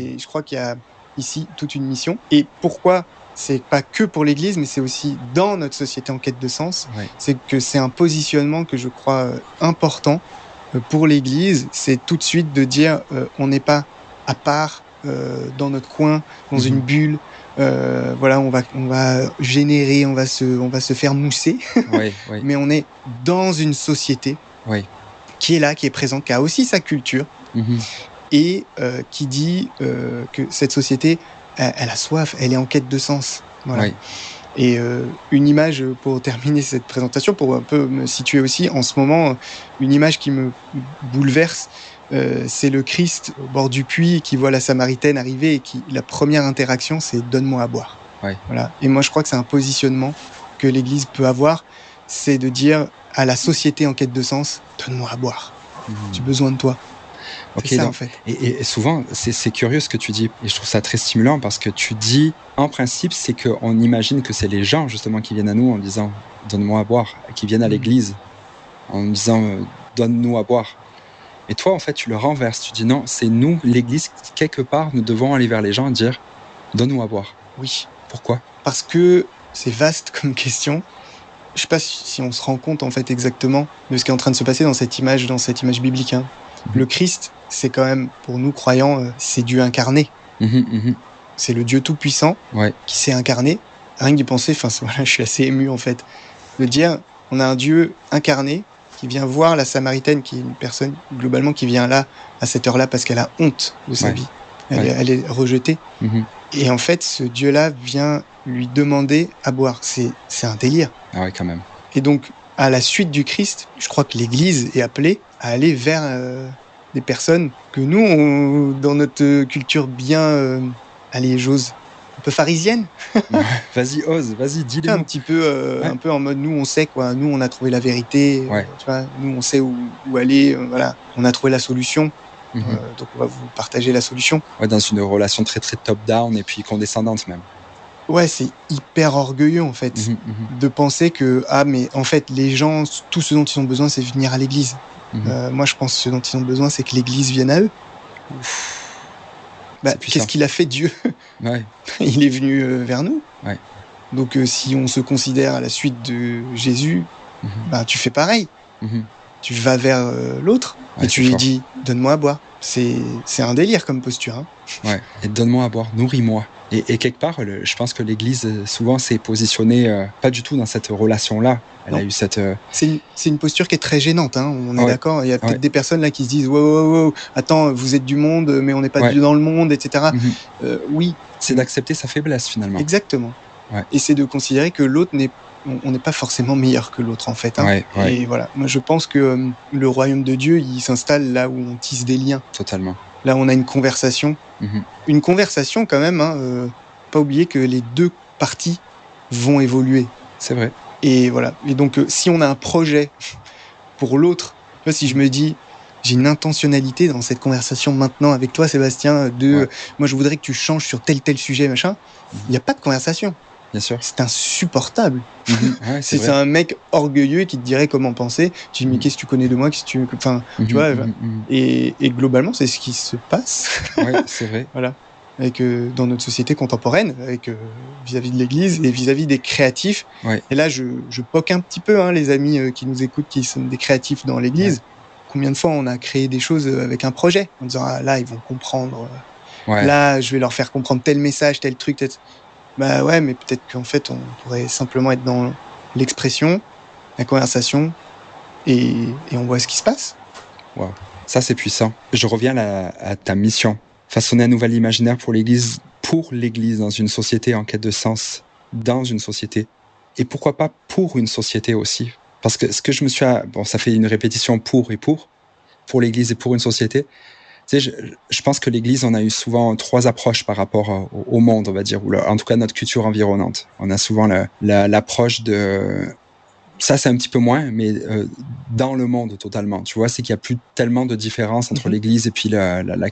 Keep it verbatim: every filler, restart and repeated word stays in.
Et je crois qu'il y a ici toute une mission. Et pourquoi c'est pas que pour l'Église, mais c'est aussi dans notre société en quête de sens. Ouais. C'est que c'est un positionnement que je crois euh, important euh, pour l'Église. C'est tout de suite de dire euh, on n'est pas à part euh, dans notre coin, dans Mhm. une bulle. Euh, voilà, on va on va générer, on va se on va se faire mousser. Ouais, ouais, Mais on est dans une société ouais. qui est là, qui est présente, qui a aussi sa culture Mhm. et euh, qui dit euh, que cette société, elle, elle a soif, elle est en quête de sens. Voilà. Ouais. Et euh, une image pour terminer cette présentation, pour un peu me situer aussi en ce moment, une image qui me bouleverse, euh, c'est le Christ au bord du puits qui voit la Samaritaine arriver et qui la première interaction, c'est donne-moi à boire. Ouais. Voilà. Et moi, je crois que c'est un positionnement que l'Église peut avoir, c'est de dire à la société en quête de sens, donne-moi à boire. Mhm. J'ai besoin de toi. Ok, C'est ça, donc, en fait. et, et souvent, c'est, c'est curieux ce que tu dis, et je trouve ça très stimulant parce que tu dis, en principe, c'est qu'on imagine que c'est les gens justement qui viennent à nous en disant donne-moi à boire, qui viennent à Mhm. l'église en disant euh, donne-nous à boire. Et toi, en fait, tu le renverses, tu dis non, c'est nous, l'église, quelque part, nous devons aller vers les gens et dire donne-nous à boire. Oui. Pourquoi ? Parce que c'est vaste comme question. Je sais pas si on se rend compte en fait exactement de ce qui est en train de se passer dans cette image, dans cette image biblique. Hein. Mmh. Le Christ, c'est quand même pour nous croyants, euh, c'est Dieu incarné. Mmh, mmh. C'est le Dieu tout puissant ouais. qui s'est incarné. Rien que d'y penser, enfin voilà, je suis assez ému en fait de dire, on a un Dieu incarné qui vient voir la Samaritaine, qui est une personne globalement qui vient là à cette heure-là parce qu'elle a honte de sa ouais. vie, elle, ouais. est, elle est rejetée. Mmh. Et en fait, ce Dieu-là vient lui demander à boire. C'est, c'est un délire. Ah ouais, quand même. Et donc, à la suite du Christ, je crois que l'Église est appelée à aller vers euh, des personnes que nous, on, dans notre culture bien, euh, allez, j'ose, un peu pharisienne. Ouais, vas-y, ose, vas-y, dis les mots. Un petit peu, euh, ouais. un peu en mode, nous, on sait quoi. Nous, on a trouvé la vérité. Ouais. Euh, tu vois, nous, on sait où, où aller. Euh, voilà, on a trouvé la solution. Mmh. Euh, donc, on va vous partager la solution. Ouais, dans une relation très très top-down et puis condescendante même. Ouais, c'est hyper orgueilleux en fait mmh, mmh. de penser que ah mais en fait les gens, tout ce dont ils ont besoin, c'est venir à l'église. Mmh. Euh, moi, je pense que ce dont ils ont besoin, c'est que l'église vienne à eux. Bah, qu'est-ce qu'il a fait Dieu ? ouais. Il est venu euh, vers nous. Ouais. Donc euh, si on se considère à la suite de Jésus, mmh. bah tu fais pareil. Mmh. Tu vas vers euh, l'autre ouais, et tu lui fort. dis donne-moi à boire. C'est c'est un délire comme posture. Hein. Ouais. Et donne-moi à boire, nourris-moi. Et, et quelque part, le, je pense que l'Église, souvent, s'est positionnée euh, pas du tout dans cette relation-là. Elle non. a eu cette... Euh... C'est, une, c'est une posture qui est très gênante, hein, on est ouais. d'accord. Il y a peut-être ouais. des personnes là qui se disent « Wow, wow, wow, attends, vous êtes du monde, mais on n'est pas ouais. dans le monde, et cetera » mm-hmm. euh, Oui. C'est d'accepter sa faiblesse, finalement. Exactement. Ouais. Et c'est de considérer que l'autre n'est... On n'est pas forcément meilleur que l'autre, en fait. Hein. Ouais, ouais. Et voilà, moi je pense que euh, le royaume de Dieu, il s'installe là où on tisse des liens. Totalement. Là, on a une conversation. Mm-hmm. Une conversation quand même, hein, euh, pas oublier que les deux parties vont évoluer. C'est vrai. Et voilà. Et donc, euh, si on a un projet pour l'autre, tu vois, si je me dis, j'ai une intentionnalité dans cette conversation maintenant avec toi, Sébastien, de, ouais. euh, moi, je voudrais que tu changes sur tel tel sujet, machin. Il mm-hmm. n'y a pas de conversation. Bien sûr. C'est insupportable. Mm-hmm. Ouais, c'est, c'est, c'est un mec orgueilleux qui te dirait comment penser. Tu dis, mais mm-hmm. qu'est-ce que tu connais de moi, qu'est-ce que tu, enfin, mm-hmm. tu vois. Mm-hmm. Et, et globalement, c'est ce qui se passe. Ouais, c'est vrai. Voilà. Avec, euh, dans notre société contemporaine, avec, euh, vis-à-vis de l'Église et vis-à-vis des créatifs. Ouais. Et là, je, je poque un petit peu hein, les amis euh, qui nous écoutent, qui sont des créatifs dans l'Église. Ouais. Combien de fois on a créé des choses avec un projet en disant ah, là, ils vont comprendre. Ouais. Là, je vais leur faire comprendre tel message, tel truc. Tel... Bah ouais, mais peut-être qu'en fait, on pourrait simplement être dans l'expression, la conversation et, et on voit ce qui se passe. Wow. Ça, c'est puissant. Je reviens à, à ta mission. Façonner un nouvel imaginaire pour l'Église, pour l'Église dans une société en quête de sens, dans une société. Et pourquoi pas pour une société aussi. Parce que ce que je me suis... Bon, ça fait une répétition pour et pour, pour l'Église et pour une société. Tu sais, je, je pense que l'Église, on a eu souvent trois approches par rapport au, au monde, on va dire, ou le, en tout cas notre culture environnante. On a souvent la, la, l'approche de... Ça, c'est un petit peu moins, mais euh, dans le monde totalement. Tu vois, c'est qu'il n'y a plus tellement de différence entre mm-hmm. l'Église et puis la, la, la